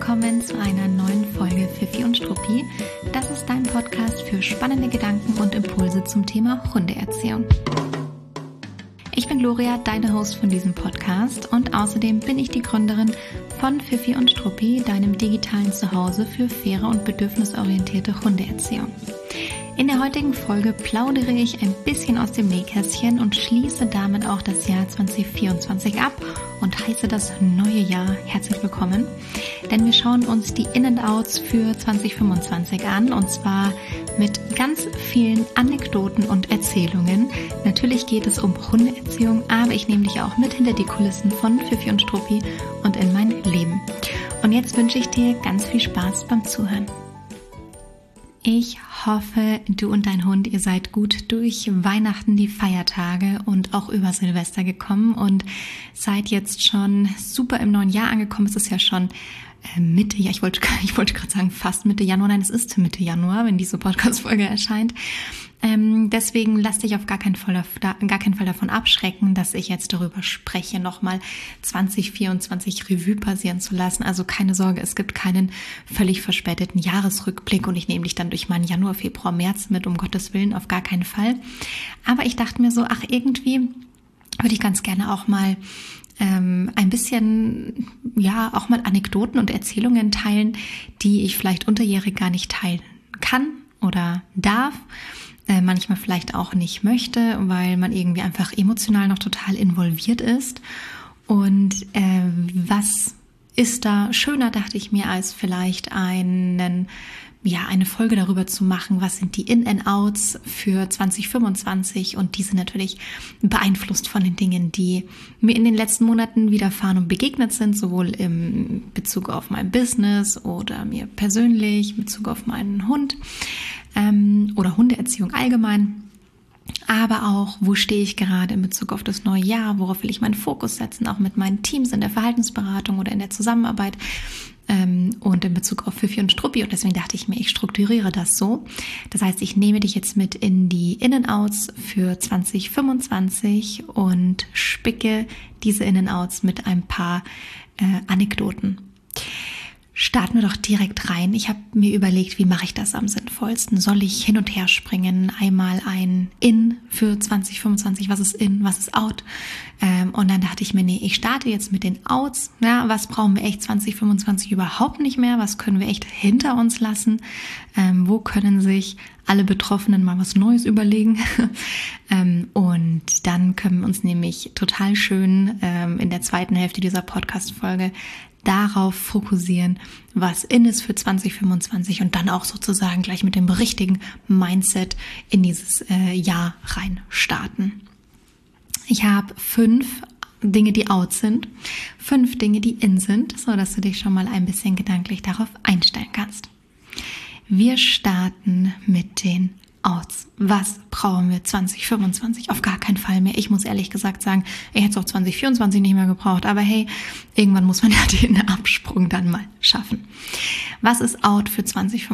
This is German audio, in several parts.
willkommen zu einer neuen Folge Fifi und Struppi. Das ist dein Podcast für spannende Gedanken und Impulse zum Thema Hundeerziehung. Ich bin Gloria, deine Host von diesem Podcast und außerdem bin ich die Gründerin von Fifi und Struppi, deinem digitalen Zuhause für faire und bedürfnisorientierte Hundeerziehung. In der heutigen Folge plaudere ich ein bisschen aus dem Nähkästchen und schließe damit auch das Jahr 2024 ab und heiße das neue Jahr herzlich willkommen. Denn wir schauen uns die In- und Outs für 2025 an und zwar mit ganz vielen Anekdoten und Erzählungen. Natürlich geht es um Hundeerziehung, aber ich nehme dich auch mit hinter die Kulissen von Fifi und Struppi und in mein Leben. Und jetzt wünsche ich dir ganz viel Spaß beim Zuhören. Ich hoffe, du und dein Hund, ihr seid gut durch Weihnachten, die Feiertage und auch über Silvester gekommen und seid jetzt schon super im neuen Jahr angekommen. Es ist ja schon Mitte, ja, ich wollte gerade sagen fast Mitte Januar, nein, es ist Mitte Januar, wenn diese Podcast-Folge erscheint. Deswegen lass dich auf gar keinen Fall davon abschrecken, dass ich jetzt darüber spreche, nochmal 2024 Revue passieren zu lassen. Also keine Sorge, es gibt keinen völlig verspäteten Jahresrückblick und ich nehme dich dann durch meinen Januar, Februar, März mit, um Gottes Willen, auf gar keinen Fall. Aber ich dachte mir so, irgendwie würde ich ganz gerne auch mal ein bisschen, ja, auch mal Anekdoten und Erzählungen teilen, die ich vielleicht unterjährig gar nicht teilen kann oder darf. Manchmal vielleicht auch nicht möchte, weil man irgendwie einfach emotional noch total involviert ist. Und was ist da schöner, dachte ich mir, als vielleicht eine Folge darüber zu machen, was sind die In- und Outs für 2025 und diese natürlich beeinflusst von den Dingen, die mir in den letzten Monaten widerfahren und begegnet sind, sowohl im Bezug auf mein Business oder mir persönlich, in Bezug auf meinen Hund oder Hundeerziehung allgemein. Aber auch, wo stehe ich gerade in Bezug auf das neue Jahr, worauf will ich meinen Fokus setzen, auch mit meinen Teams in der Verhaltensberatung oder in der Zusammenarbeit und in Bezug auf Fifi und Struppi. Und deswegen dachte ich mir, ich strukturiere das so. Das heißt, ich nehme dich jetzt mit in die In- und Outs für 2025 und spicke diese In- und Outs mit ein paar Anekdoten. Starten wir doch direkt rein. Ich habe mir überlegt, wie mache ich das am sinnvollsten? Soll ich hin und her springen? Einmal ein In für 2025, was ist In, was ist Out? Und dann dachte ich mir, nee, ich starte jetzt mit den Outs. Ja, was brauchen wir echt 2025 überhaupt nicht mehr? Was können wir echt hinter uns lassen? Wo können sich alle Betroffenen mal was Neues überlegen? Und dann können wir uns nämlich total schön in der zweiten Hälfte dieser Podcast-Folge darauf fokussieren, was in ist für 2025 und dann auch sozusagen gleich mit dem richtigen Mindset in dieses Jahr rein starten. Ich habe 5 Dinge, die out sind, 5 Dinge, die in sind, so dass du dich schon mal ein bisschen gedanklich darauf einstellen kannst. Wir starten mit den Outs. Was brauchen wir 2025? Auf gar keinen Fall mehr. Ich muss ehrlich gesagt sagen, ich hätte es auch 2024 nicht mehr gebraucht. Aber hey, irgendwann muss man ja den Absprung dann mal schaffen. Was ist out für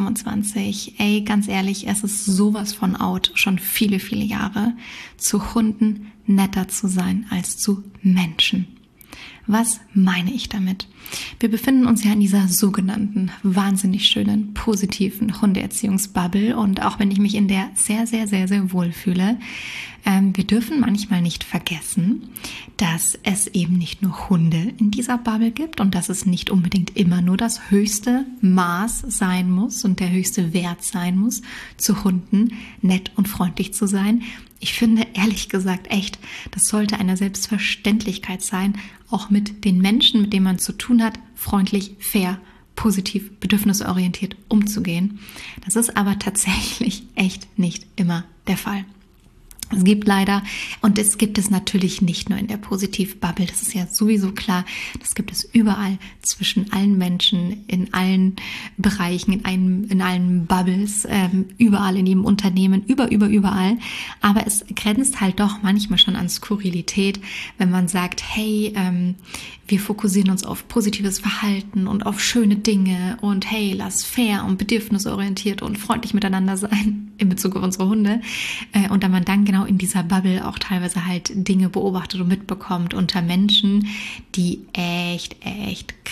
2025? Ey, ganz ehrlich, es ist sowas von out, schon viele, viele Jahre, zu Hunden netter zu sein als zu Menschen. Was meine ich damit? Wir befinden uns ja in dieser sogenannten, wahnsinnig schönen, positiven Hundeerziehungsbubble und auch wenn ich mich in der sehr, sehr, sehr, sehr wohl fühle, wir dürfen manchmal nicht vergessen, dass es eben nicht nur Hunde in dieser Bubble gibt und dass es nicht unbedingt immer nur das höchste Maß sein muss und der höchste Wert sein muss, zu Hunden nett und freundlich zu sein. Ich finde, ehrlich gesagt, echt, das sollte eine Selbstverständlichkeit sein, auch mit den Menschen, mit denen man zu tun hat, freundlich, fair, positiv, bedürfnisorientiert umzugehen. Das ist aber tatsächlich echt nicht immer der Fall. Es gibt leider, und es gibt es natürlich nicht nur in der Positiv-Bubble, das ist ja sowieso klar, das gibt es überall zwischen allen Menschen, in allen Bereichen, in allen Bubbles, überall in jedem Unternehmen, überall. Aber es grenzt halt doch manchmal schon an Skurrilität, wenn man sagt, hey, wir fokussieren uns auf positives Verhalten und auf schöne Dinge und hey, lass fair und bedürfnisorientiert und freundlich miteinander sein in Bezug auf unsere Hunde. Und dann man dann genau in dieser Bubble auch teilweise halt Dinge beobachtet und mitbekommt unter Menschen, die echt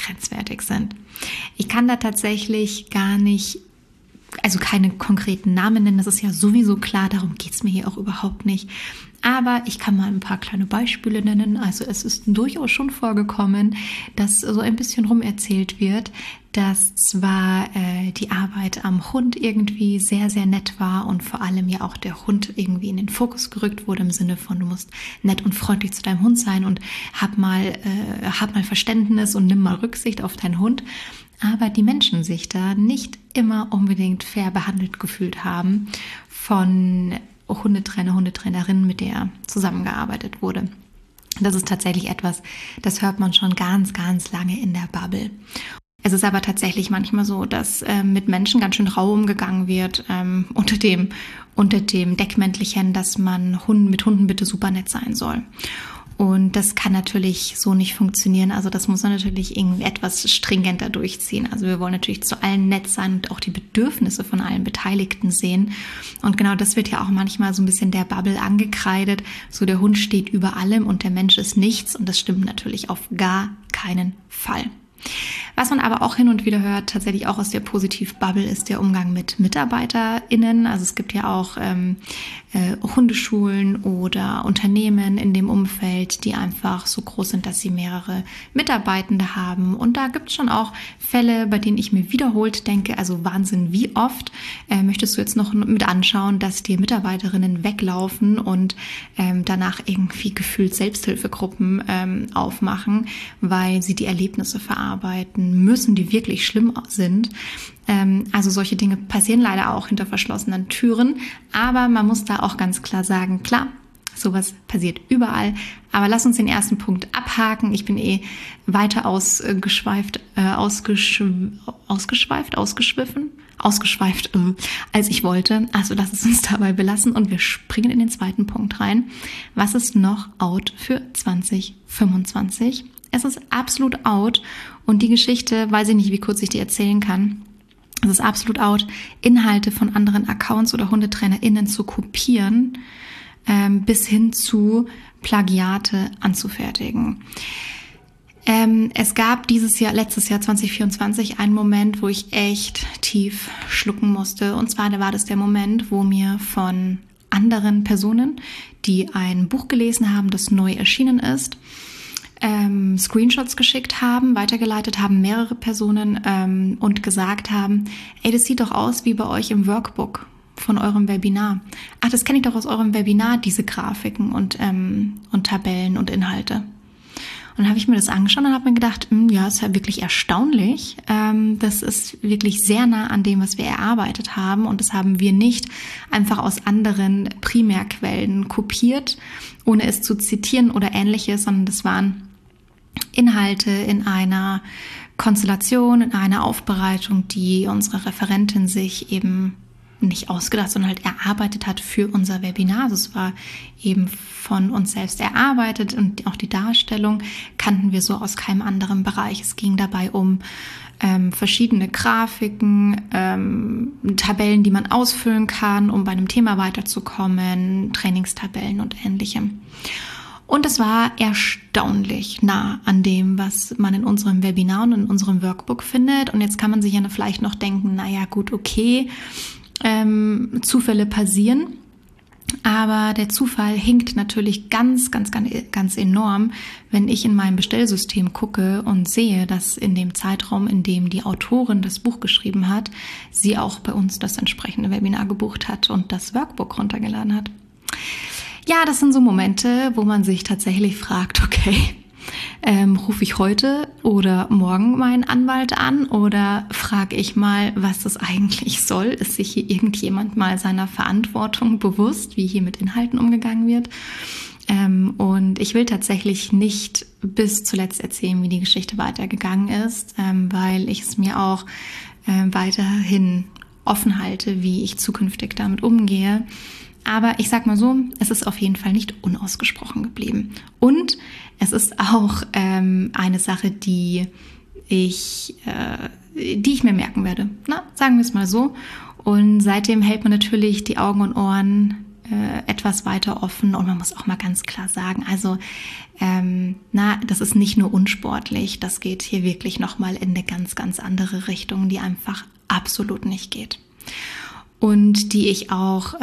grenzwertig sind. Ich kann da tatsächlich gar nicht, also keine konkreten Namen nennen, das ist ja sowieso klar, darum geht es mir hier auch überhaupt nicht. Aber ich kann mal ein paar kleine Beispiele nennen. Also es ist durchaus schon vorgekommen, dass so ein bisschen rumerzählt wird, dass zwar die Arbeit am Hund irgendwie sehr, sehr nett war und vor allem ja auch der Hund irgendwie in den Fokus gerückt wurde im Sinne von, du musst nett und freundlich zu deinem Hund sein und hab mal Verständnis und nimm mal Rücksicht auf deinen Hund. Aber die Menschen sich da nicht immer unbedingt fair behandelt gefühlt haben von Hundetrainer, Hundetrainerin, mit der zusammengearbeitet wurde. Das ist tatsächlich etwas, das hört man schon ganz, ganz lange in der Bubble. Es ist aber tatsächlich manchmal so, dass mit Menschen ganz schön rau umgegangen wird, unter dem Deckmäntelchen, dass man mit Hunden bitte super nett sein soll. Und das kann natürlich so nicht funktionieren. Also das muss man natürlich irgendwie etwas stringenter durchziehen. Also wir wollen natürlich zu allen nett sein und auch die Bedürfnisse von allen Beteiligten sehen. Und genau das wird ja auch manchmal so ein bisschen der Bubble angekreidet. So der Hund steht über allem und der Mensch ist nichts. Und das stimmt natürlich auf gar keinen Fall. Was man aber auch hin und wieder hört, tatsächlich auch aus der Positiv-Bubble, ist der Umgang mit MitarbeiterInnen. Also es gibt ja auch Hundeschulen oder Unternehmen in dem Umfeld, die einfach so groß sind, dass sie mehrere Mitarbeitende haben. Und da gibt es schon auch Fälle, bei denen ich mir wiederholt denke, also Wahnsinn, wie oft möchtest du jetzt noch mit anschauen, dass dir Mitarbeiterinnen weglaufen und danach irgendwie gefühlt Selbsthilfegruppen aufmachen, weil sie die Erlebnisse verarbeiten müssen, die wirklich schlimm sind. Also solche Dinge passieren leider auch hinter verschlossenen Türen, aber man muss da auch ganz klar sagen, klar, sowas passiert überall, aber lass uns den ersten Punkt abhaken. Ich bin weiter ausgeschweift, als ich wollte. Also lass es uns dabei belassen und wir springen in den zweiten Punkt rein. Was ist noch out für 2025? Es ist absolut out und die Geschichte, weiß ich nicht, wie kurz ich die erzählen kann. Es ist absolut out, Inhalte von anderen Accounts oder HundetrainerInnen zu kopieren, bis hin zu Plagiate anzufertigen. Es gab letztes Jahr 2024 einen Moment, wo ich echt tief schlucken musste. Und zwar war das der Moment, wo mir von anderen Personen, die ein Buch gelesen haben, das neu erschienen ist, Screenshots geschickt haben, weitergeleitet haben mehrere Personen und gesagt haben, ey, das sieht doch aus wie bei euch im Workbook von eurem Webinar. Ach, das kenne ich doch aus eurem Webinar, diese Grafiken und Tabellen und Inhalte. Und dann habe ich mir das angeschaut und habe mir gedacht, ja, ist ja wirklich erstaunlich. Das ist wirklich sehr nah an dem, was wir erarbeitet haben. Und das haben wir nicht einfach aus anderen Primärquellen kopiert, ohne es zu zitieren oder Ähnliches, sondern das waren Inhalte in einer Konstellation, in einer Aufbereitung, die unsere Referentin sich eben nicht ausgedacht, sondern halt erarbeitet hat für unser Webinar. Also es war eben von uns selbst erarbeitet und auch die Darstellung kannten wir so aus keinem anderen Bereich. Es ging dabei um verschiedene Grafiken, Tabellen, die man ausfüllen kann, um bei einem Thema weiterzukommen, Trainingstabellen und Ähnlichem. Und es war erstaunlich nah an dem, was man in unserem Webinar und in unserem Workbook findet. Und jetzt kann man sich ja vielleicht noch denken, naja gut, okay, Zufälle passieren. Aber der Zufall hinkt natürlich ganz, ganz, ganz, ganz enorm, wenn ich in meinem Bestellsystem gucke und sehe, dass in dem Zeitraum, in dem die Autorin das Buch geschrieben hat, sie auch bei uns das entsprechende Webinar gebucht hat und das Workbook runtergeladen hat. Ja, das sind so Momente, wo man sich tatsächlich fragt, okay, rufe ich heute oder morgen meinen Anwalt an oder frage ich mal, was das eigentlich soll? Ist sich hier irgendjemand mal seiner Verantwortung bewusst, wie hier mit Inhalten umgegangen wird? Und ich will tatsächlich nicht bis zuletzt erzählen, wie die Geschichte weitergegangen ist, weil ich es mir auch weiterhin offen halte, wie ich zukünftig damit umgehe. Aber ich sag mal so, es ist auf jeden Fall nicht unausgesprochen geblieben. Und es ist auch eine Sache, die ich mir merken werde. Na, sagen wir es mal so. Und seitdem hält man natürlich die Augen und Ohren etwas weiter offen und man muss auch mal ganz klar sagen, also das ist nicht nur unsportlich, das geht hier wirklich nochmal in eine ganz, ganz andere Richtung, die einfach absolut nicht geht. Und die ich auch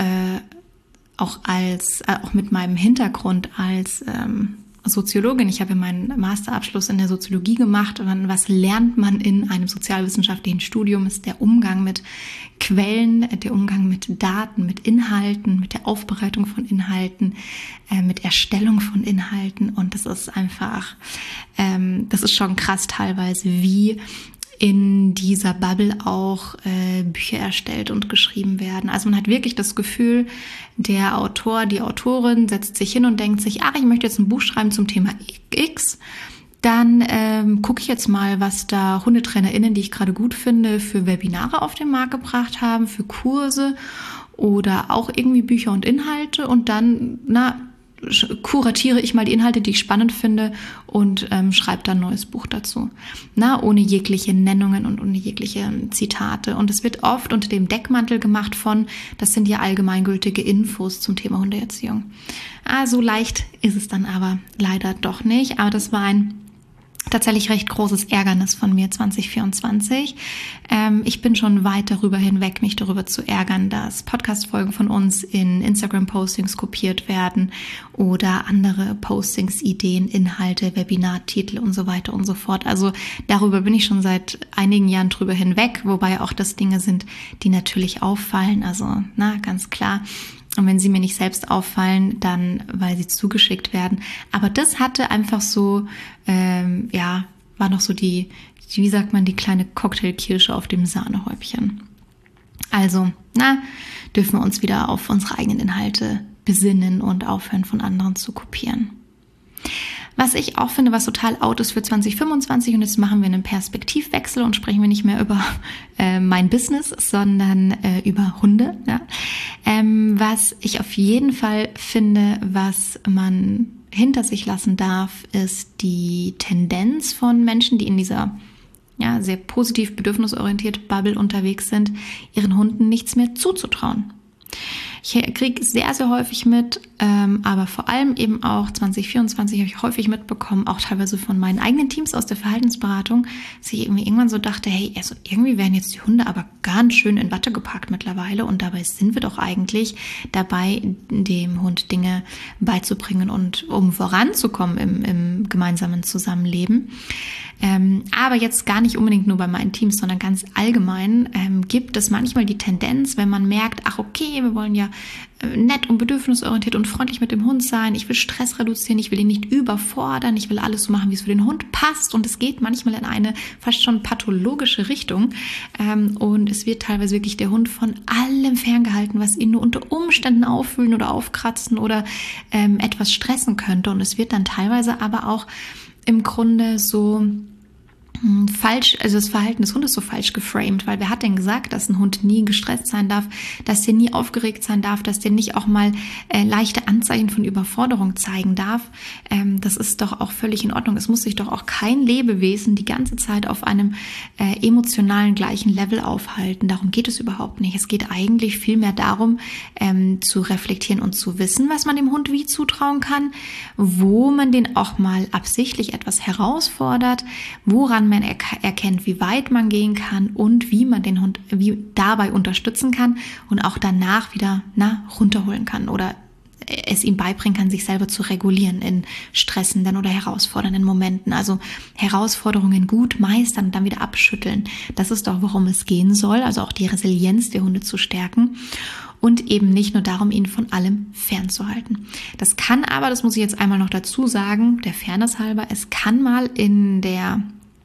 mit meinem Hintergrund als Soziologin, ich habe meinen Masterabschluss in der Soziologie gemacht und was lernt man in einem sozialwissenschaftlichen Studium, ist der Umgang mit Quellen, der Umgang mit Daten, mit Inhalten, mit der Aufbereitung von Inhalten, mit Erstellung von Inhalten und das ist einfach, das ist schon krass teilweise, wie in dieser Bubble auch Bücher erstellt und geschrieben werden. Also man hat wirklich das Gefühl, der Autor, die Autorin setzt sich hin und denkt sich, ich möchte jetzt ein Buch schreiben zum Thema X. Dann gucke ich jetzt mal, was da HundetrainerInnen, die ich gerade gut finde, für Webinare auf den Markt gebracht haben, für Kurse oder auch irgendwie Bücher und Inhalte und dann, kuratiere ich mal die Inhalte, die ich spannend finde und schreibe dann ein neues Buch dazu. Ohne jegliche Nennungen und ohne jegliche Zitate. Und es wird oft unter dem Deckmantel gemacht das sind ja allgemeingültige Infos zum Thema Hundeerziehung. So leicht ist es dann aber leider doch nicht. Aber das war ein tatsächlich recht großes Ärgernis von mir 2024. Ich bin schon weit darüber hinweg, mich darüber zu ärgern, dass Podcast-Folgen von uns in Instagram-Postings kopiert werden oder andere Postings, Ideen, Inhalte, Webinartitel und so weiter und so fort. Also darüber bin ich schon seit einigen Jahren drüber hinweg, wobei auch das Dinge sind, die natürlich auffallen. Also ganz klar. Und wenn sie mir nicht selbst auffallen, dann, weil sie zugeschickt werden. Aber das hatte einfach so, war noch so die, wie sagt man, die kleine Cocktailkirsche auf dem Sahnehäubchen. Also, dürfen wir uns wieder auf unsere eigenen Inhalte besinnen und aufhören, von anderen zu kopieren. Was ich auch finde, was total out ist für 2025, und jetzt machen wir einen Perspektivwechsel und sprechen wir nicht mehr über mein Business, sondern über Hunde. Ja? Was ich auf jeden Fall finde, was man hinter sich lassen darf, ist die Tendenz von Menschen, die in dieser sehr positiv bedürfnisorientiert Bubble unterwegs sind, ihren Hunden nichts mehr zuzutrauen. Ich kriege sehr, sehr häufig mit, aber vor allem eben auch 2024 habe ich häufig mitbekommen, auch teilweise von meinen eigenen Teams aus der Verhaltensberatung, dass ich irgendwie irgendwann so dachte, hey, also irgendwie werden jetzt die Hunde aber ganz schön in Watte gepackt mittlerweile und dabei sind wir doch eigentlich dabei, dem Hund Dinge beizubringen und um voranzukommen im gemeinsamen Zusammenleben. Aber jetzt gar nicht unbedingt nur bei meinen Teams, sondern ganz allgemein gibt es manchmal die Tendenz, wenn man merkt, okay, wir wollen ja nett und bedürfnisorientiert und freundlich mit dem Hund sein, ich will Stress reduzieren, ich will ihn nicht überfordern, ich will alles so machen, wie es für den Hund passt und es geht manchmal in eine fast schon pathologische Richtung und es wird teilweise wirklich der Hund von allem ferngehalten, was ihn nur unter Umständen auffühlen oder aufkratzen oder etwas stressen könnte und es wird dann teilweise aber auch im Grunde so falsch, also das Verhalten des Hundes so falsch geframed, weil wer hat denn gesagt, dass ein Hund nie gestresst sein darf, dass der nie aufgeregt sein darf, dass der nicht auch mal leichte Anzeichen von Überforderung zeigen darf. Das ist doch auch völlig in Ordnung. Es muss sich doch auch kein Lebewesen die ganze Zeit auf einem emotionalen gleichen Level aufhalten. Darum geht es überhaupt nicht. Es geht eigentlich vielmehr darum, zu reflektieren und zu wissen, was man dem Hund wie zutrauen kann, wo man den auch mal absichtlich etwas herausfordert, woran man erkennt, wie weit man gehen kann und wie man den Hund dabei unterstützen kann und auch danach wieder runterholen kann oder es ihm beibringen kann, sich selber zu regulieren in stressenden oder herausfordernden Momenten. Also Herausforderungen gut meistern und dann wieder abschütteln. Das ist doch, worum es gehen soll, also auch die Resilienz der Hunde zu stärken. Und eben nicht nur darum, ihn von allem fernzuhalten. Das kann aber, das muss ich jetzt einmal noch dazu sagen, der Fairness halber, es kann mal in der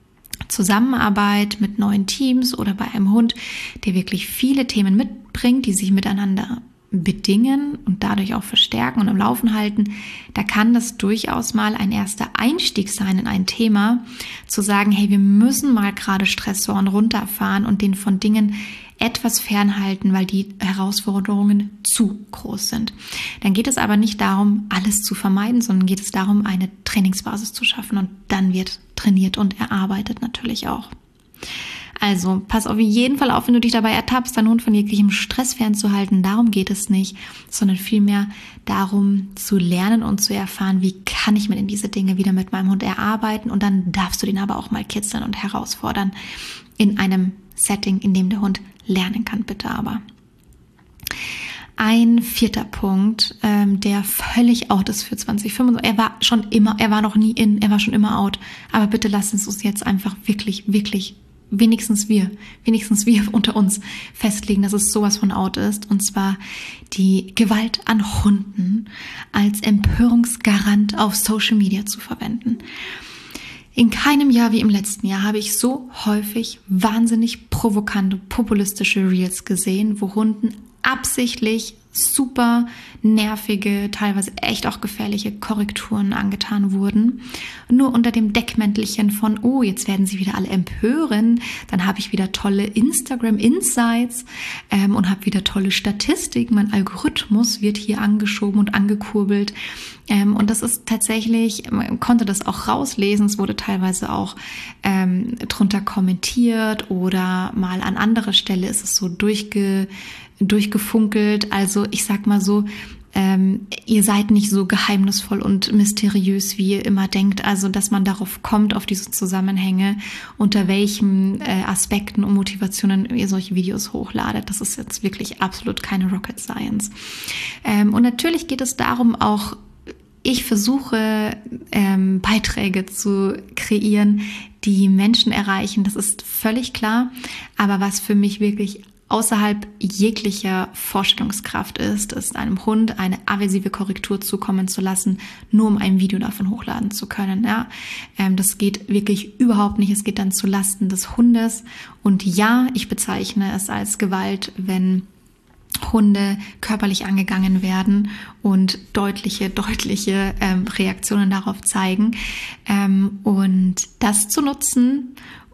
Zusammenarbeit mit neuen Teams oder bei einem Hund, der wirklich viele Themen mitbringt, die sich miteinander bedingen und dadurch auch verstärken und am Laufen halten, da kann das durchaus mal ein erster Einstieg sein in ein Thema, zu sagen, hey, wir müssen mal gerade Stressoren runterfahren und den von Dingen etwas fernhalten, weil die Herausforderungen zu groß sind. Dann geht es aber nicht darum, alles zu vermeiden, sondern geht es darum, eine Trainingsbasis zu schaffen und dann wird trainiert und erarbeitet natürlich auch. Also pass auf jeden Fall auf, wenn du dich dabei ertappst, deinen Hund von jeglichem Stress fernzuhalten. Darum geht es nicht, sondern vielmehr darum zu lernen und zu erfahren, wie kann ich mir denn diese Dinge wieder mit meinem Hund erarbeiten. Und dann darfst du den aber auch mal kitzeln und herausfordern in einem Setting, in dem der Hund lernen kann, bitte aber. Ein 4. Punkt, der völlig out ist für 2025. Er war noch nie in, er war schon immer out. Aber bitte lass uns jetzt einfach wirklich, wenigstens wir unter uns festlegen, dass es sowas von out ist. Und zwar die Gewalt an Hunden als Empörungsgarant auf Social Media zu verwenden. In keinem Jahr wie im letzten Jahr habe ich so häufig wahnsinnig provokante, populistische Reels gesehen, wo Hunden absichtlich super nervige, teilweise echt auch gefährliche Korrekturen angetan wurden. Nur unter dem Deckmäntelchen von, oh, jetzt werden sie wieder alle empören, dann habe ich wieder tolle Instagram-Insights und habe wieder tolle Statistiken. Mein Algorithmus wird hier angeschoben und angekurbelt. Und das ist tatsächlich, man konnte das auch rauslesen, es wurde teilweise auch drunter kommentiert oder mal an anderer Stelle ist es so durchgefunkelt. Also ich sag mal so, ihr seid nicht so geheimnisvoll und mysteriös, wie ihr immer denkt. Also dass man darauf kommt, auf diese Zusammenhänge, unter welchen Aspekten und Motivationen ihr solche Videos hochladet. Das ist jetzt wirklich absolut keine Rocket Science. Und natürlich geht es darum auch, ich versuche Beiträge zu kreieren, die Menschen erreichen. Das ist völlig klar. Aber was für mich wirklich außerhalb jeglicher Vorstellungskraft ist einem Hund eine aversive Korrektur zukommen zu lassen, nur um ein Video davon hochladen zu können. Ja, das geht wirklich überhaupt nicht. Es geht dann zu Lasten des Hundes. Und ja, ich bezeichne es als Gewalt, wenn Hunde körperlich angegangen werden und deutliche Reaktionen darauf zeigen. Und das zu nutzen,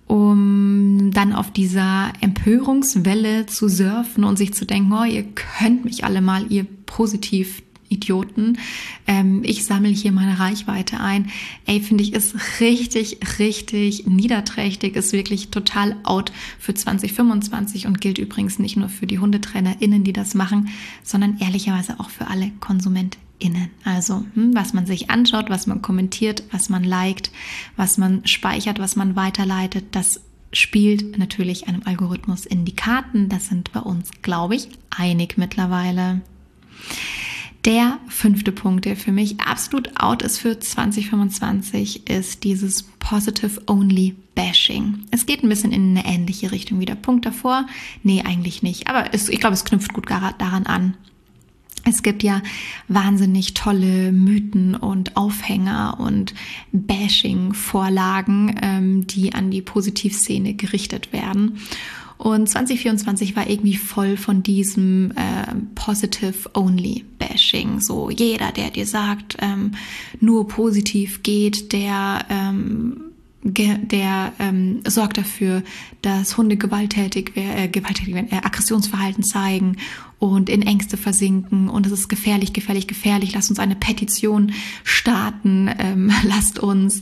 um dann auf dieser Empörungswelle zu surfen und sich zu denken, oh, ihr könnt mich alle mal, ihr Positiv-Idioten. Ich sammle hier meine Reichweite ein. Finde ich, ist richtig niederträchtig, ist wirklich total out für 2025 und gilt übrigens nicht nur für die HundetrainerInnen, die das machen, sondern ehrlicherweise auch für alle KonsumentInnen. Also, was man sich anschaut, was man kommentiert, was man liked, was man speichert, was man weiterleitet, das spielt natürlich einem Algorithmus in die Karten. Das sind bei uns, glaube ich, einig mittlerweile. Der 5. Punkt, der für mich absolut out ist für 2025, ist dieses Positive-Only-Bashing. Es geht ein bisschen in eine ähnliche Richtung wie der Punkt davor. Nee, eigentlich nicht. Aber ich glaube, es knüpft gut daran an. Es gibt ja wahnsinnig tolle Mythen und Aufhänger und Bashing-Vorlagen, die an die Positivszene gerichtet werden. Und 2024 war irgendwie voll von diesem Positive-Only-Bashing. So jeder, der dir sagt, nur positiv geht, der sorgt dafür, dass Hunde gewalttätig werden, Aggressionsverhalten zeigen und in Ängste versinken. Und es ist gefährlich. Lasst uns eine Petition starten. Lasst uns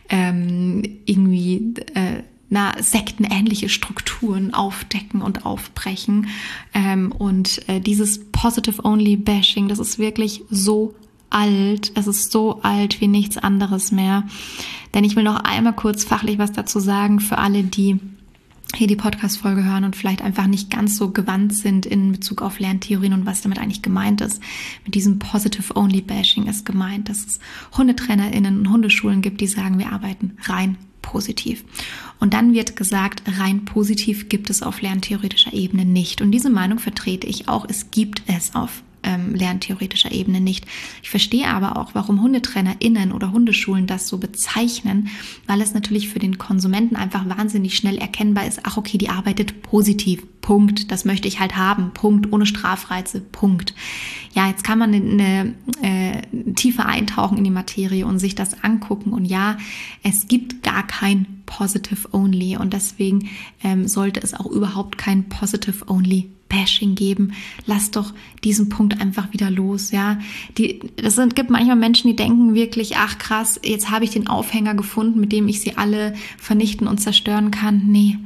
sektenähnliche Strukturen aufdecken und aufbrechen. Und dieses Positive-Only-Bashing, das ist wirklich so alt. Es ist so alt wie nichts anderes mehr. Denn ich will noch einmal kurz fachlich was dazu sagen für alle, die hier die Podcast-Folge hören und vielleicht einfach nicht ganz so gewandt sind in Bezug auf Lerntheorien und was damit eigentlich gemeint ist. Mit diesem Positive-Only-Bashing ist gemeint, dass es HundetrainerInnen und Hundeschulen gibt, die sagen, wir arbeiten rein positiv. Und dann wird gesagt, rein positiv gibt es auf lerntheoretischer Ebene nicht. Und diese Meinung vertrete ich auch. Es gibt es auf lerntheoretischer Ebene nicht. Ich verstehe aber auch, warum HundetrainerInnen oder Hundeschulen das so bezeichnen, weil es natürlich für den Konsumenten einfach wahnsinnig schnell erkennbar ist, ach okay, die arbeitet positiv, Punkt, das möchte ich halt haben, Punkt, ohne Strafreize, Punkt. Ja, jetzt kann man eine tiefer eintauchen in die Materie und sich das angucken und ja, es gibt gar kein Positive Only und deswegen sollte es auch überhaupt kein Positive Only Bashing geben. Lass doch diesen Punkt einfach wieder los, ja. Gibt manchmal Menschen, die denken wirklich, ach krass, jetzt habe ich den Aufhänger gefunden, mit dem ich sie alle vernichten und zerstören kann. Nee,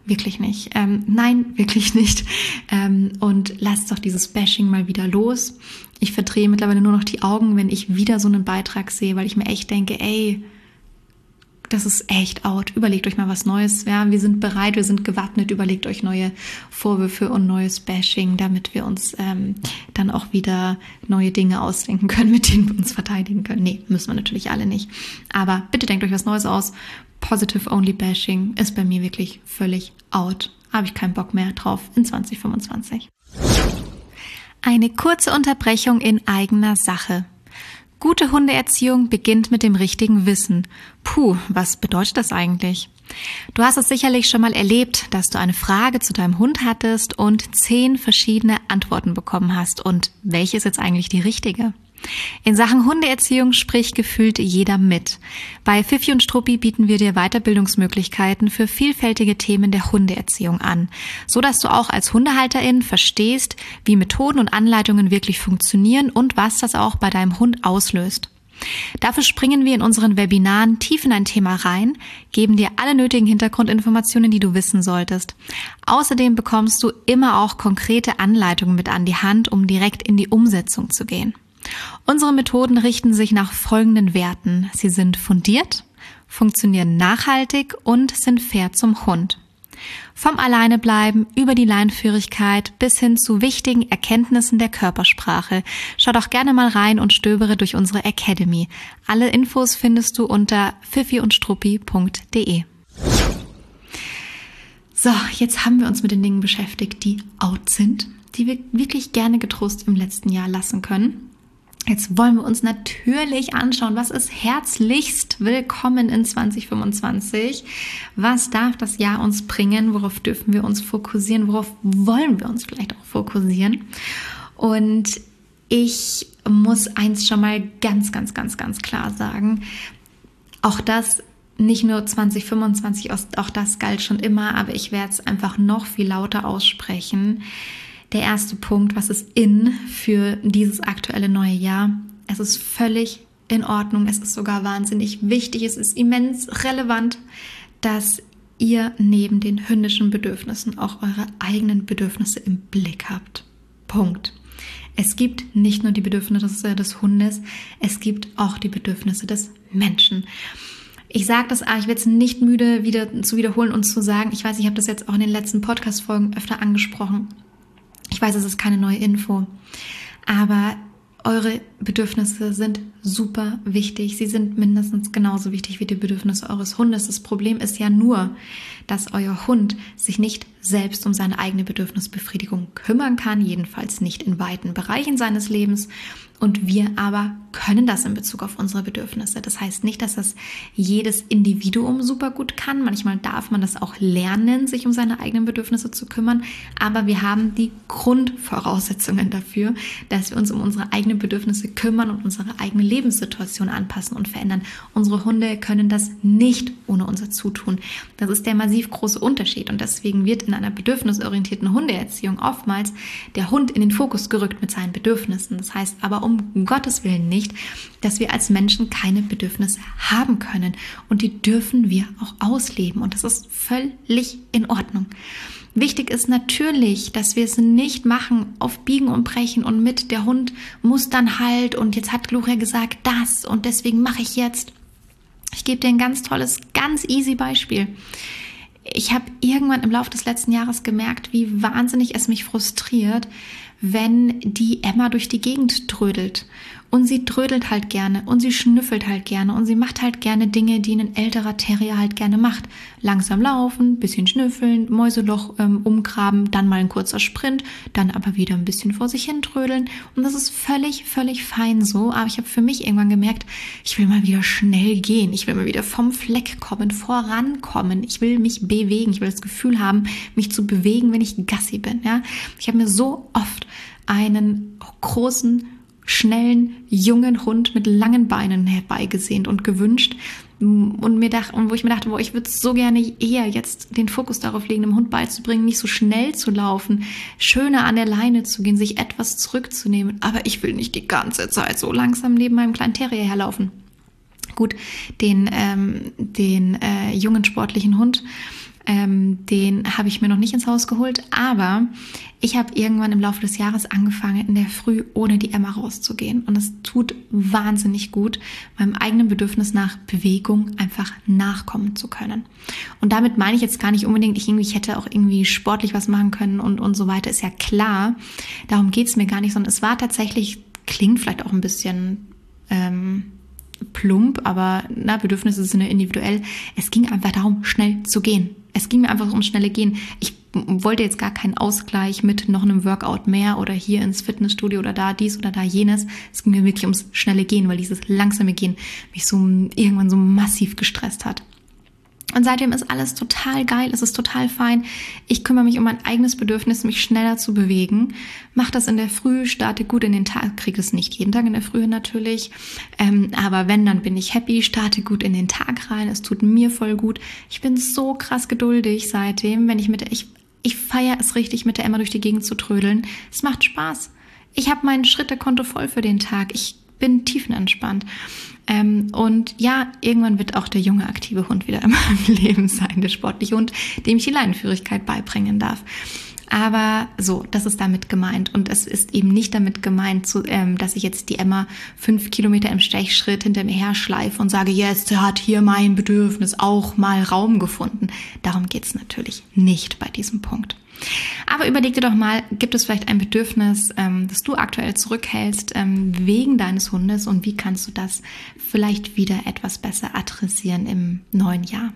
wirklich nicht. Nein, wirklich nicht. Und lasst doch dieses Bashing mal wieder los. Ich verdrehe mittlerweile nur noch die Augen, wenn ich wieder so einen Beitrag sehe, weil ich mir echt denke, ey, das ist echt out. Überlegt euch mal was Neues. Ja, wir sind bereit, wir sind gewappnet. Überlegt euch neue Vorwürfe und neues Bashing, damit wir uns dann auch wieder neue Dinge ausdenken können, mit denen wir uns verteidigen können. Nee, müssen wir natürlich alle nicht. Aber bitte denkt euch was Neues aus. Positive-only Bashing ist bei mir wirklich völlig out. Habe ich keinen Bock mehr drauf in 2025. Eine kurze Unterbrechung in eigener Sache. Gute Hundeerziehung beginnt mit dem richtigen Wissen. Puh, was bedeutet das eigentlich? Du hast es sicherlich schon mal erlebt, dass du eine Frage zu deinem Hund hattest und 10 verschiedene Antworten bekommen hast. Und welche ist jetzt eigentlich die richtige? In Sachen Hundeerziehung spricht gefühlt jeder mit. Bei Fifi und Struppi bieten wir dir Weiterbildungsmöglichkeiten für vielfältige Themen der Hundeerziehung an, so dass du auch als Hundehalterin verstehst, wie Methoden und Anleitungen wirklich funktionieren und was das auch bei deinem Hund auslöst. Dafür springen wir in unseren Webinaren tief in ein Thema rein, geben dir alle nötigen Hintergrundinformationen, die du wissen solltest. Außerdem bekommst du immer auch konkrete Anleitungen mit an die Hand, um direkt in die Umsetzung zu gehen. Unsere Methoden richten sich nach folgenden Werten. Sie sind fundiert, funktionieren nachhaltig und sind fair zum Hund. Vom Alleinebleiben über die Leinführigkeit bis hin zu wichtigen Erkenntnissen der Körpersprache. Schau doch gerne mal rein und stöbere durch unsere Academy. Alle Infos findest du unter fifiundstruppi.de. So, jetzt haben wir uns mit den Dingen beschäftigt, die out sind, die wir wirklich gerne getrost im letzten Jahr lassen können. Jetzt wollen wir uns natürlich anschauen, was ist herzlichst willkommen in 2025? Was darf das Jahr uns bringen? Worauf dürfen wir uns fokussieren? Worauf wollen wir uns vielleicht auch fokussieren? Und ich muss eins schon mal ganz klar sagen. Auch das nicht nur 2025, auch das galt schon immer, aber ich werde es einfach noch viel lauter aussprechen. Der erste Punkt, was ist in für dieses aktuelle neue Jahr? Es ist völlig in Ordnung, es ist sogar wahnsinnig wichtig, es ist immens relevant, dass ihr neben den hündischen Bedürfnissen auch eure eigenen Bedürfnisse im Blick habt. Punkt. Es gibt nicht nur die Bedürfnisse des Hundes, es gibt auch die Bedürfnisse des Menschen. Ich sage das, ich werde es nicht müde zu wiederholen und zu sagen, ich weiß, ich habe das jetzt auch in den letzten Podcast-Folgen öfter angesprochen. Ich weiß, es ist keine neue Info, aber eure Bedürfnisse sind super wichtig. Sie sind mindestens genauso wichtig wie die Bedürfnisse eures Hundes. Das Problem ist ja nur, dass euer Hund sich nicht selbst um seine eigene Bedürfnisbefriedigung kümmern kann, jedenfalls nicht in weiten Bereichen seines Lebens. Und wir aber können das in Bezug auf unsere Bedürfnisse. Das heißt nicht, dass das jedes Individuum super gut kann. Manchmal darf man das auch lernen, sich um seine eigenen Bedürfnisse zu kümmern. Aber wir haben die Grundvoraussetzungen dafür, dass wir uns um unsere eigenen Bedürfnisse kümmern und unsere eigene Lebenssituation anpassen und verändern. Unsere Hunde können das nicht ohne unser Zutun. Das ist der massiv große Unterschied. Und deswegen wird in einer bedürfnisorientierten Hundeerziehung oftmals der Hund in den Fokus gerückt mit seinen Bedürfnissen. Das heißt aber um Gottes Willen nicht, dass wir als Menschen keine Bedürfnisse haben können. Und die dürfen wir auch ausleben. Und das ist völlig in Ordnung. Wichtig ist natürlich, dass wir es nicht machen auf Biegen und Brechen und mit der Hund muss dann halt und jetzt hat Gloria gesagt das und deswegen mache ich jetzt. Ich gebe dir ein ganz tolles, ganz easy Beispiel. Ich habe irgendwann im Laufe des letzten Jahres gemerkt, wie wahnsinnig es mich frustriert, wenn die Emma durch die Gegend trödelt. Und sie trödelt halt gerne und sie schnüffelt halt gerne und sie macht halt gerne Dinge, die ein älterer Terrier halt gerne macht. Langsam laufen, bisschen schnüffeln, Mäuseloch umgraben, dann mal ein kurzer Sprint, dann aber wieder ein bisschen vor sich hin trödeln. Und das ist völlig fein so. Aber ich habe für mich irgendwann gemerkt, ich will mal wieder schnell gehen. Ich will mal wieder vom Fleck kommen, vorankommen. Ich will mich bewegen. Ich will das Gefühl haben, mich zu bewegen, wenn ich Gassi bin. Ja? Ich habe mir so oft einen großen, schnellen, jungen Hund mit langen Beinen herbeigesehnt und gewünscht und wo ich mir dachte, ich würde so gerne eher jetzt den Fokus darauf legen, dem Hund beizubringen, nicht so schnell zu laufen, schöner an der Leine zu gehen, sich etwas zurückzunehmen, aber ich will nicht die ganze Zeit so langsam neben meinem kleinen Terrier herlaufen. Gut, den jungen sportlichen Hund, Den habe ich mir noch nicht ins Haus geholt, aber ich habe irgendwann im Laufe des Jahres angefangen, in der Früh ohne die Emma rauszugehen. Und es tut wahnsinnig gut, meinem eigenen Bedürfnis nach Bewegung einfach nachkommen zu können. Und damit meine ich jetzt gar nicht unbedingt, ich hätte auch irgendwie sportlich was machen können und so weiter, ist ja klar. Darum geht es mir gar nicht, sondern es war tatsächlich, klingt vielleicht auch ein bisschen plump, aber Bedürfnisse sind ja individuell. Es ging einfach darum, schnell zu gehen. Es ging mir einfach ums schnelle Gehen. Ich wollte jetzt gar keinen Ausgleich mit noch einem Workout mehr oder hier ins Fitnessstudio oder da dies oder da jenes. Es ging mir wirklich ums schnelle Gehen, weil dieses langsame Gehen mich so irgendwann so massiv gestresst hat. Und seitdem ist alles total geil, es ist total fein. Ich kümmere mich um mein eigenes Bedürfnis, mich schneller zu bewegen. Mache das in der Früh, starte gut in den Tag, kriege es nicht jeden Tag in der Früh natürlich. Aber wenn, dann bin ich happy, starte gut in den Tag rein. Es tut mir voll gut. Ich bin so krass geduldig seitdem, wenn ich feiere es richtig, mit der Emma durch die Gegend zu trödeln. Es macht Spaß. Ich habe mein Schrittekonto voll für den Tag. Ich bin tiefenentspannt. Und ja, irgendwann wird auch der junge, aktive Hund wieder in meinem Leben sein, der sportliche Hund, dem ich die Leinenführigkeit beibringen darf. Aber so, das ist damit gemeint. Und es ist eben nicht damit gemeint, dass ich jetzt die Emma 5 Kilometer im Stechschritt hinter mir her schleife und sage, jetzt hat hier mein Bedürfnis auch mal Raum gefunden. Darum geht es natürlich nicht bei diesem Punkt. Aber überleg dir doch mal, gibt es vielleicht ein Bedürfnis, das du aktuell zurückhältst wegen deines Hundes, und wie kannst du das vielleicht wieder etwas besser adressieren im neuen Jahr?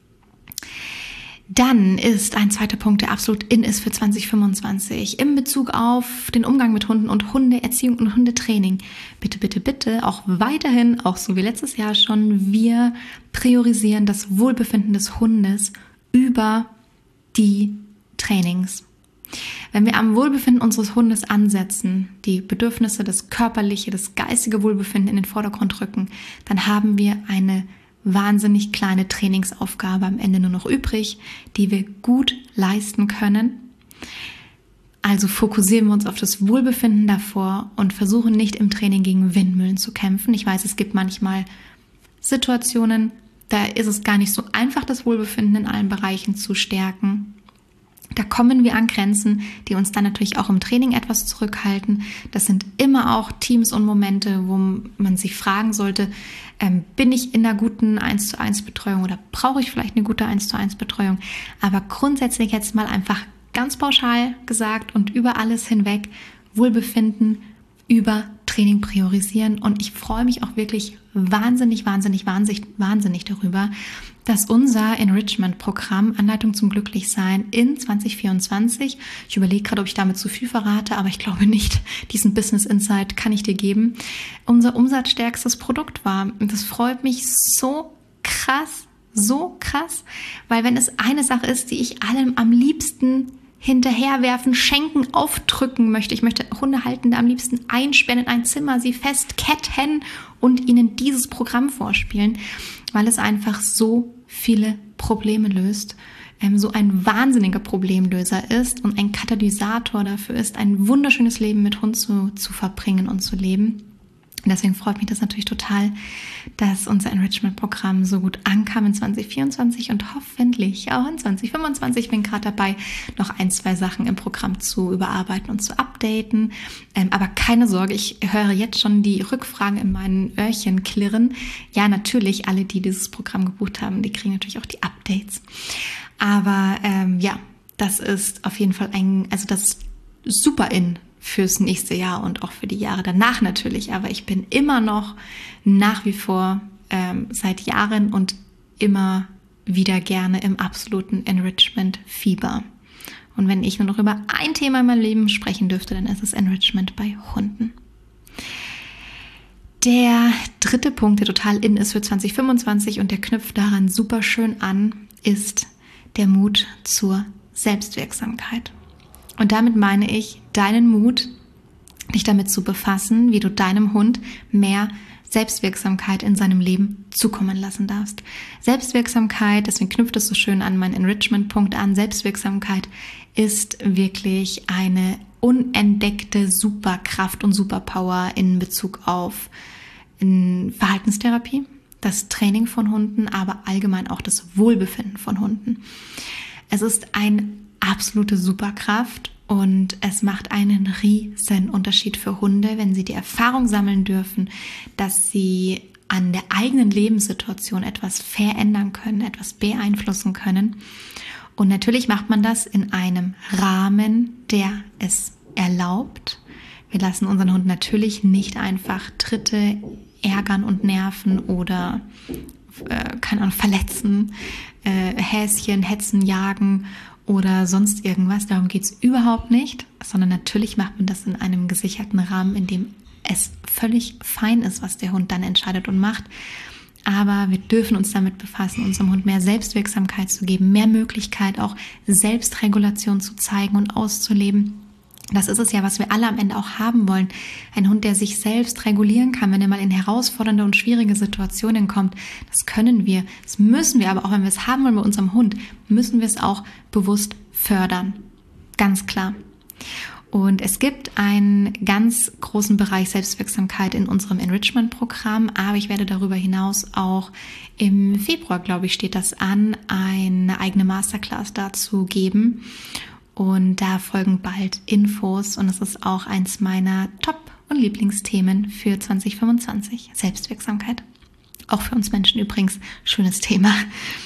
Dann ist ein zweiter Punkt, der absolut in ist für 2025, in Bezug auf den Umgang mit Hunden und Hundeerziehung und Hundetraining. Bitte, bitte, bitte, auch weiterhin, auch so wie letztes Jahr schon, wir priorisieren das Wohlbefinden des Hundes über die Trainings. Wenn wir am Wohlbefinden unseres Hundes ansetzen, die Bedürfnisse, das körperliche, das geistige Wohlbefinden in den Vordergrund rücken, dann haben wir eine wahnsinnig kleine Trainingsaufgabe am Ende nur noch übrig, die wir gut leisten können. Also fokussieren wir uns auf das Wohlbefinden davor und versuchen nicht im Training gegen Windmühlen zu kämpfen. Ich weiß, es gibt manchmal Situationen, da ist es gar nicht so einfach, das Wohlbefinden in allen Bereichen zu stärken. Da kommen wir an Grenzen, die uns dann natürlich auch im Training etwas zurückhalten. Das sind immer auch Teams und Momente, wo man sich fragen sollte, bin ich in einer guten 1:1 Betreuung oder brauche ich vielleicht eine gute 1:1 Betreuung? Aber grundsätzlich jetzt mal einfach ganz pauschal gesagt und über alles hinweg Wohlbefinden über Training priorisieren. Und ich freue mich auch wirklich wahnsinnig darüber, dass unser Enrichment-Programm Anleitung zum Glücklichsein in 2024, ich überlege gerade, ob ich damit zu viel verrate, aber ich glaube nicht, diesen Business Insight kann ich dir geben, unser umsatzstärkstes Produkt war. Und das freut mich so krass, weil wenn es eine Sache ist, die ich allem am liebsten hinterherwerfen, schenken, aufdrücken möchte. Ich möchte Hundehaltende am liebsten einsperren in ein Zimmer, sie festketten und ihnen dieses Programm vorspielen, weil es einfach so viele Probleme löst, so ein wahnsinniger Problemlöser ist und ein Katalysator dafür ist, ein wunderschönes Leben mit Hund zu verbringen und zu leben. Und deswegen freut mich das natürlich total, dass unser Enrichment-Programm so gut ankam in 2024 und hoffentlich auch in 2025. Ich bin gerade dabei, noch 1-2 Sachen im Programm zu überarbeiten und zu updaten. Aber keine Sorge, ich höre jetzt schon die Rückfragen in meinen Öhrchen klirren. Ja, natürlich, alle, die dieses Programm gebucht haben, die kriegen natürlich auch die Updates. Aber das ist auf jeden Fall das ist super fürs nächste Jahr und auch für die Jahre danach natürlich. Aber ich bin immer noch nach wie vor seit Jahren und immer wieder gerne im absoluten Enrichment-Fieber. Und wenn ich nur noch über ein Thema in meinem Leben sprechen dürfte, dann ist es Enrichment bei Hunden. Der dritte Punkt, der total in ist für 2025 und der knüpft daran super schön an, ist der Mut zur Selbstwirksamkeit. Und damit meine ich deinen Mut, dich damit zu befassen, wie du deinem Hund mehr Selbstwirksamkeit in seinem Leben zukommen lassen darfst. Selbstwirksamkeit, deswegen knüpft es so schön an meinen Enrichment-Punkt an, Selbstwirksamkeit ist wirklich eine unentdeckte Superkraft und Superpower in Bezug auf Verhaltenstherapie, das Training von Hunden, aber allgemein auch das Wohlbefinden von Hunden. Es ist eine absolute Superkraft und es macht einen riesen Unterschied für Hunde, wenn sie die Erfahrung sammeln dürfen, dass sie an der eigenen Lebenssituation etwas verändern können, etwas beeinflussen können. Und natürlich macht man das in einem Rahmen, der es erlaubt. Wir lassen unseren Hund natürlich nicht einfach Tritte ärgern und nerven oder verletzen, Häschen, hetzen, jagen oder sonst irgendwas. Darum geht es überhaupt nicht, sondern natürlich macht man das in einem gesicherten Rahmen, in dem es völlig fein ist, was der Hund dann entscheidet und macht. Aber wir dürfen uns damit befassen, unserem Hund mehr Selbstwirksamkeit zu geben, mehr Möglichkeit, auch Selbstregulation zu zeigen und auszuleben. Das ist es ja, was wir alle am Ende auch haben wollen. Ein Hund, der sich selbst regulieren kann, wenn er mal in herausfordernde und schwierige Situationen kommt. Das können wir, das müssen wir, aber auch wenn wir es haben wollen bei unserem Hund, müssen wir es auch bewusst fördern. Ganz klar. Und es gibt einen ganz großen Bereich Selbstwirksamkeit in unserem Enrichment-Programm, aber ich werde darüber hinaus auch im Februar, glaube ich, steht das an, eine eigene Masterclass dazu geben. Und da folgen bald Infos und es ist auch eins meiner Top- und Lieblingsthemen für 2025, Selbstwirksamkeit. Auch für uns Menschen übrigens, schönes Thema.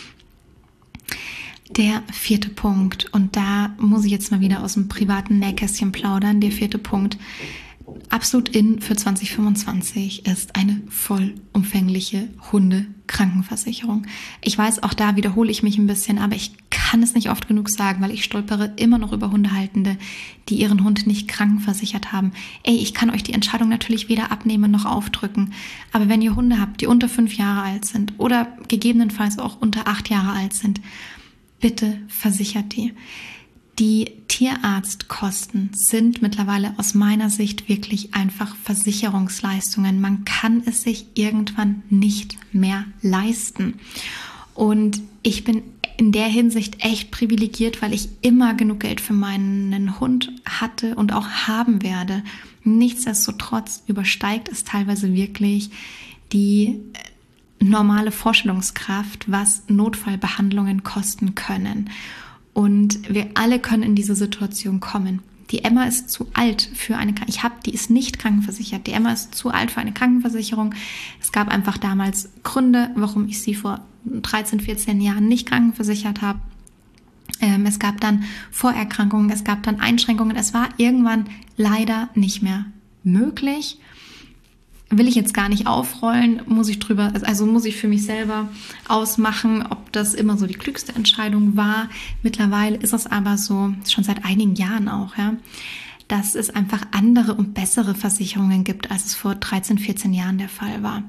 Der 4. Punkt, und da muss ich jetzt mal wieder aus dem privaten Nähkästchen plaudern, der 4. Punkt, absolut in für 2025 ist eine vollumfängliche Hunde-Krankenversicherung. Ich weiß, auch da wiederhole ich mich ein bisschen, aber ich kann es nicht oft genug sagen, weil ich stolpere immer noch über Hundehaltende, die ihren Hund nicht krankenversichert haben. Ich kann euch die Entscheidung natürlich weder abnehmen noch aufdrücken, aber wenn ihr Hunde habt, die unter 5 Jahre alt sind oder gegebenenfalls auch unter 8 Jahre alt sind, bitte versichert die. Die Tierarztkosten sind mittlerweile aus meiner Sicht wirklich einfach Versicherungsleistungen. Man kann es sich irgendwann nicht mehr leisten. Und ich bin in der Hinsicht echt privilegiert, weil ich immer genug Geld für meinen Hund hatte und auch haben werde. Nichtsdestotrotz übersteigt es teilweise wirklich die normale Vorstellungskraft, was Notfallbehandlungen kosten können. Und wir alle können in diese Situation kommen. Die Emma ist zu alt für eine die ist nicht krankenversichert. Die Emma ist zu alt für eine Krankenversicherung. Es gab einfach damals Gründe, warum ich sie vor 13, 14 Jahren nicht krankenversichert habe. Es gab dann Vorerkrankungen, es gab dann Einschränkungen. Es war irgendwann leider nicht mehr möglich. Will ich jetzt gar nicht aufrollen, muss ich für mich selber ausmachen, ob das immer so die klügste Entscheidung war. Mittlerweile ist es aber so, schon seit einigen Jahren auch, ja, dass es einfach andere und bessere Versicherungen gibt, als es vor 13, 14 Jahren der Fall war.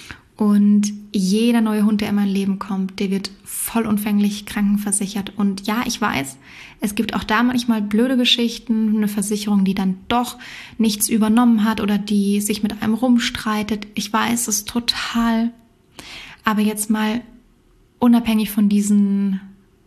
Und jeder neue Hund, der in mein Leben kommt, der wird vollumfänglich krankenversichert. Und ja, ich weiß, es gibt auch da manchmal blöde Geschichten, eine Versicherung, die dann doch nichts übernommen hat oder die sich mit einem rumstreitet. Ich weiß es total. Aber jetzt mal unabhängig von diesen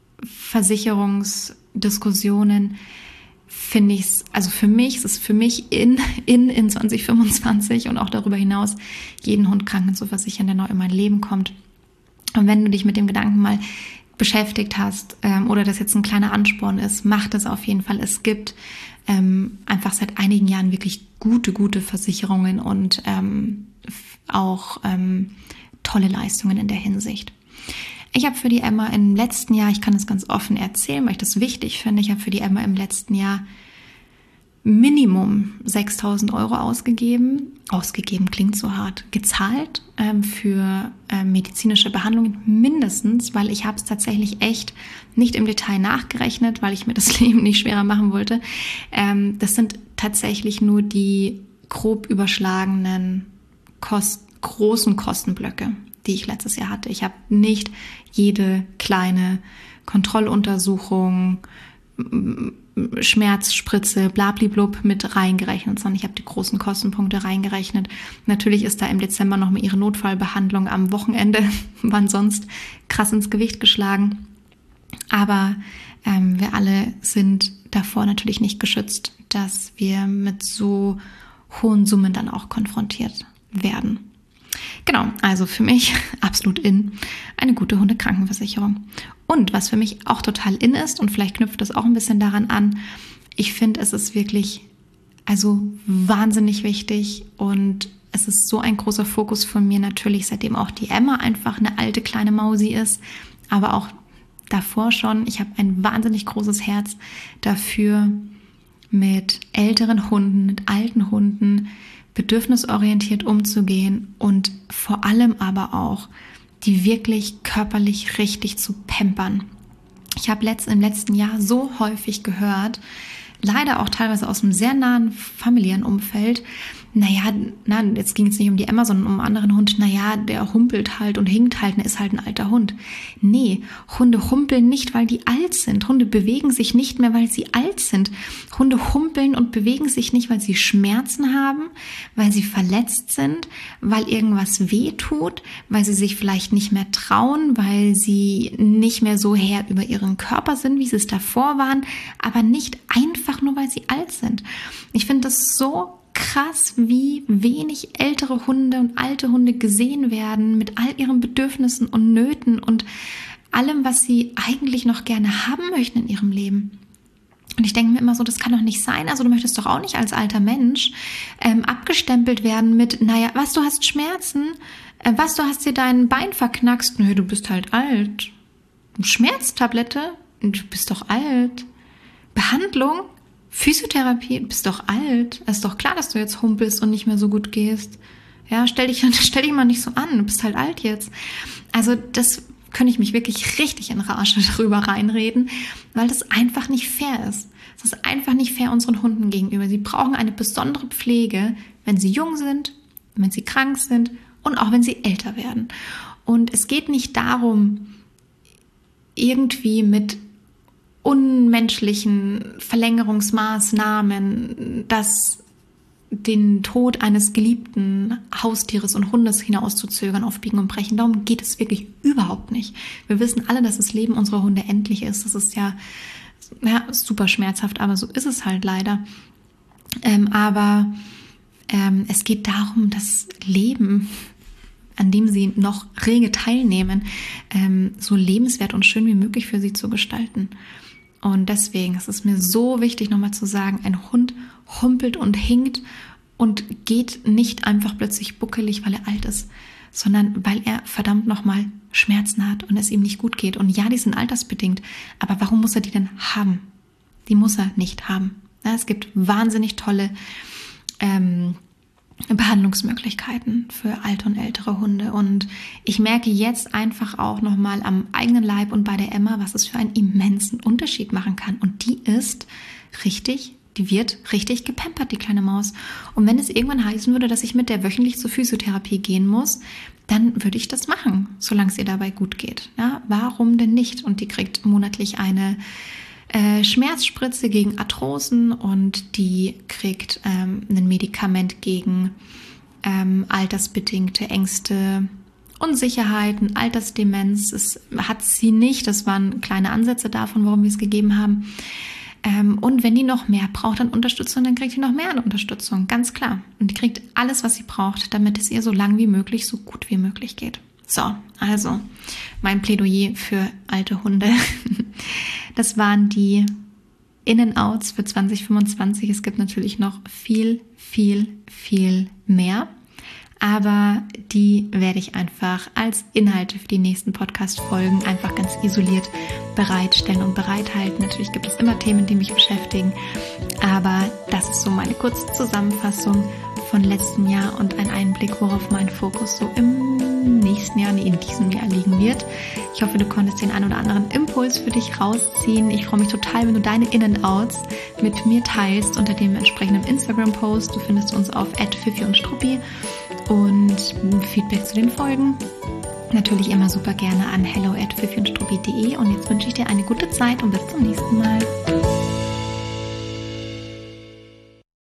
Versicherungsdiskussionen, finde ich es, also für mich, es ist für mich in 2025 und auch darüber hinaus, jeden Hund kranken zu versichern, der neu in mein Leben kommt. Und wenn du dich mit dem Gedanken mal beschäftigt hast oder das jetzt ein kleiner Ansporn ist, mach das auf jeden Fall. Es gibt einfach seit einigen Jahren wirklich gute Versicherungen und auch tolle Leistungen in der Hinsicht. Ich habe für die Emma im letzten Jahr, ich kann das ganz offen erzählen, weil ich das wichtig finde, ich habe für die Emma im letzten Jahr Minimum 6.000 Euro ausgegeben. Ausgegeben klingt so hart. Gezahlt für medizinische Behandlungen mindestens, weil ich habe es tatsächlich echt nicht im Detail nachgerechnet, weil ich mir das Leben nicht schwerer machen wollte. Das sind tatsächlich nur die grob überschlagenen großen Kostenblöcke, die ich letztes Jahr hatte. Ich habe nicht jede kleine Kontrolluntersuchung, Schmerzspritze, blablablub mit reingerechnet, sondern ich habe die großen Kostenpunkte reingerechnet. Natürlich ist da im Dezember noch mal ihre Notfallbehandlung am Wochenende, wann sonst, krass ins Gewicht geschlagen. Aber wir alle sind davor natürlich nicht geschützt, dass wir mit so hohen Summen dann auch konfrontiert werden. Genau, also für mich absolut in eine gute Hundekrankenversicherung. Und was für mich auch total in ist, und vielleicht knüpft das auch ein bisschen daran an, ich finde, es ist wirklich wahnsinnig wichtig und es ist so ein großer Fokus von mir natürlich, seitdem auch die Emma einfach eine alte kleine Mausi ist, aber auch davor schon. Ich habe ein wahnsinnig großes Herz dafür, mit älteren Hunden, mit alten Hunden bedürfnisorientiert umzugehen und vor allem aber auch die wirklich körperlich richtig zu pampern. Ich habe im letzten Jahr so häufig gehört, leider auch teilweise aus einem sehr nahen familiären Umfeld, jetzt ging es nicht um die Emma, sondern um einen anderen Hund, der humpelt halt und hinkt halt, ist halt ein alter Hund. Nee, Hunde humpeln nicht, weil die alt sind. Hunde bewegen sich nicht mehr, weil sie alt sind. Hunde humpeln und bewegen sich nicht, weil sie Schmerzen haben, weil sie verletzt sind, weil irgendwas wehtut, weil sie sich vielleicht nicht mehr trauen, weil sie nicht mehr so Herr über ihren Körper sind, wie sie es davor waren, aber nicht einfach nur, weil sie alt sind. Ich finde das so krass, wie wenig ältere Hunde und alte Hunde gesehen werden mit all ihren Bedürfnissen und Nöten und allem, was sie eigentlich noch gerne haben möchten in ihrem Leben. Und ich denke mir immer so, das kann doch nicht sein. Also du möchtest doch auch nicht als alter Mensch abgestempelt werden mit, du hast Schmerzen? Du hast dir dein Bein verknackst? Nö, du bist halt alt. Schmerztablette? Du bist doch alt. Behandlung? Physiotherapie, du bist doch alt. Es ist doch klar, dass du jetzt humpelst und nicht mehr so gut gehst. Ja, stell dich mal nicht so an. Du bist halt alt jetzt. Also das könnte ich mich wirklich richtig in Rage darüber reinreden, weil das einfach nicht fair ist. Es ist einfach nicht fair unseren Hunden gegenüber. Sie brauchen eine besondere Pflege, wenn sie jung sind, wenn sie krank sind und auch wenn sie älter werden. Und es geht nicht darum, irgendwie mit unmenschlichen Verlängerungsmaßnahmen, den Tod eines geliebten Haustieres und Hundes hinauszuzögern auf Biegen und Brechen. Darum geht es wirklich überhaupt nicht. Wir wissen alle, dass das Leben unserer Hunde endlich ist. Das ist ja super schmerzhaft, aber so ist es halt leider. Es geht darum, das Leben, an dem sie noch rege teilnehmen, so lebenswert und schön wie möglich für sie zu gestalten. Und deswegen ist es mir so wichtig, nochmal zu sagen, ein Hund humpelt und hinkt und geht nicht einfach plötzlich buckelig, weil er alt ist, sondern weil er verdammt nochmal Schmerzen hat und es ihm nicht gut geht. Und ja, die sind altersbedingt, aber warum muss er die denn haben? Die muss er nicht haben. Ja, es gibt wahnsinnig tolle Behandlungsmöglichkeiten für alte und ältere Hunde. Und ich merke jetzt einfach auch nochmal am eigenen Leib und bei der Emma, was es für einen immensen Unterschied machen kann. Und die wird richtig gepampert, die kleine Maus. Und wenn es irgendwann heißen würde, dass ich mit der wöchentlich zur Physiotherapie gehen muss, dann würde ich das machen, solange es ihr dabei gut geht. Ja, warum denn nicht? Und die kriegt monatlich eine Schmerzspritze gegen Arthrosen und die kriegt ein Medikament gegen altersbedingte Ängste, Unsicherheiten, Altersdemenz. Das hat sie nicht. Das waren kleine Ansätze davon, warum wir es gegeben haben. Und wenn die noch mehr braucht an Unterstützung, dann kriegt die noch mehr an Unterstützung, ganz klar. Und die kriegt alles, was sie braucht, damit es ihr so lang wie möglich, so gut wie möglich geht. So, also mein Plädoyer für alte Hunde. Das waren die In-and-Outs für 2025. Es gibt natürlich noch viel, viel, viel mehr. Aber die werde ich einfach als Inhalte für die nächsten Podcast-Folgen einfach ganz isoliert bereitstellen und bereithalten. Natürlich gibt es immer Themen, die mich beschäftigen. Aber das ist so meine kurze Zusammenfassung von letztem Jahr und ein Einblick, worauf mein Fokus so in diesem Jahr liegen wird. Ich hoffe, du konntest den einen oder anderen Impuls für dich rausziehen. Ich freue mich total, wenn du deine In-and-Outs mit mir teilst unter dem entsprechenden Instagram-Post. Du findest uns auf @fifi_und_struppi und Feedback zu den Folgen natürlich immer super gerne an hello@fifi_und_struppi.de. Und jetzt wünsche ich dir eine gute Zeit und bis zum nächsten Mal.